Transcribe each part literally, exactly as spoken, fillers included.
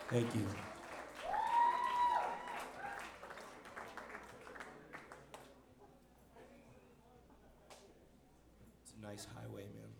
Thank you. It's a nice highway, man.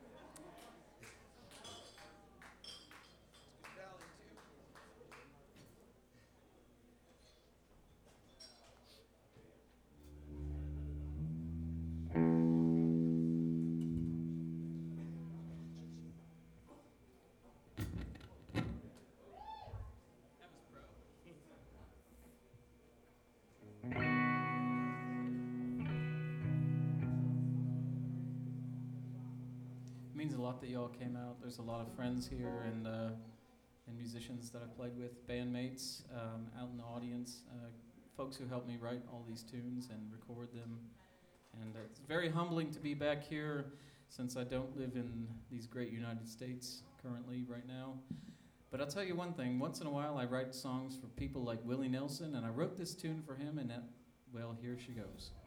It means a lot that y'all came out. There's a lot of friends here and uh, and musicians that I've played with, bandmates um, out in the audience, uh, folks who helped me write all these tunes and record them. And uh, it's very humbling to be back here since I don't live in these great United States currently right now. But I'll tell you one thing, once in a while I write songs for people like Willie Nelson, and I wrote this tune for him, and that, well, here she goes.